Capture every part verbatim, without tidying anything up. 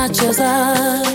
inat yazar.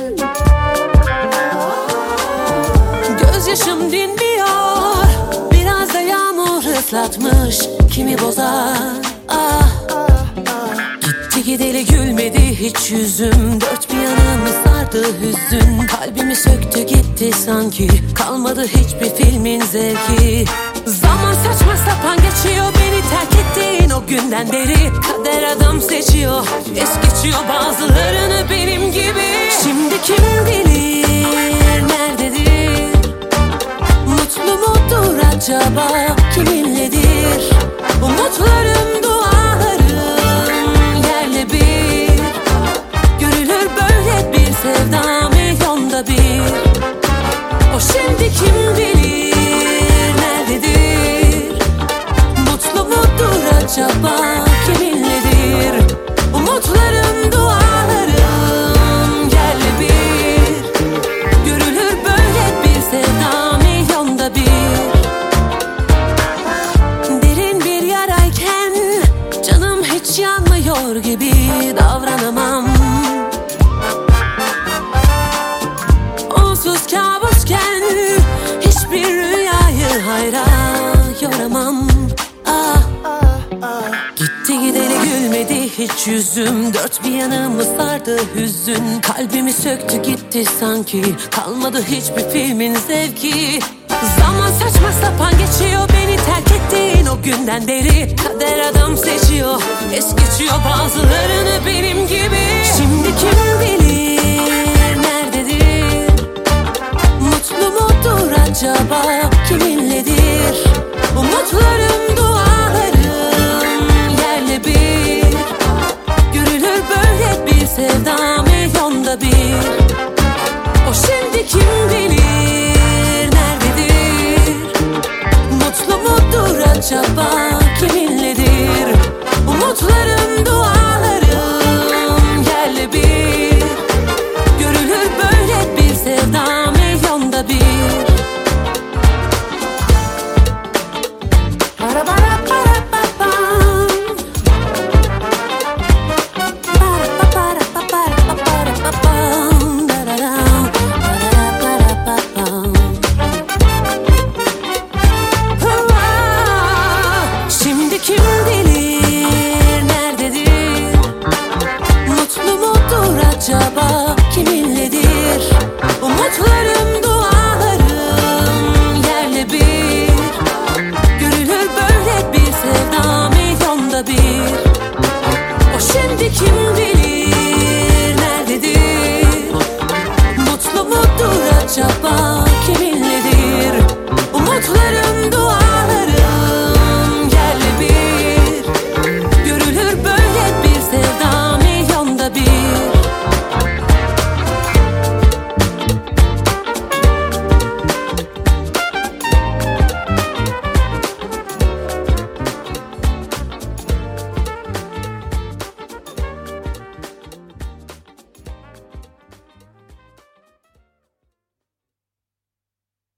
Gözyaşım dinmiyor, biraz da yağmur ıslatmış, kimi bozar. Ah, gitti gideli gülmedi hiç yüzüm, dört bir yanımı sardı hüzün. Kalbimi söktü gitti sanki, kalmadı hiçbir filmin zevki. Zaman saçma sapan geçiyor, beni terk ettiğin o günden beri. Kader adam seçiyor, es geçiyor bazılarını benim gibi. Şimdi kim bilir nerededir, mutlu mudur acaba, kiminledir? Umutlarım, dualarım yerle bir. Görülür böyle bir sevda milyonda bir. O şimdi kim bilir nerededir, mutlu mudur acaba, kiminledir? Umutlarım, dualarım yerle bir. Görülür böyle bir sevda milyonda bir. Derin bir yarayken canım hiç yanmıyor gibi davranamam. Onsuz kabusken hiçbir rüyayı hayra yoramam. Ah, gitti gideli gülmedi hiç yüzüm, dört bir yanımı sardı hüzün. Kalbimi söktü gitti sanki, kalmadı hiçbir filmin zevki. Zaman saçma sapan geçiyor, beni terk ettiğin o günden beri. Kader adam seçiyor, es geçiyor bazılarını benim gibi. Şimdi kim bilir nerededir, mutlu mudur acaba, kiminledir? Umutlarım, dualarım yerle bir. Görülür böyle bir sevda milyonda bir.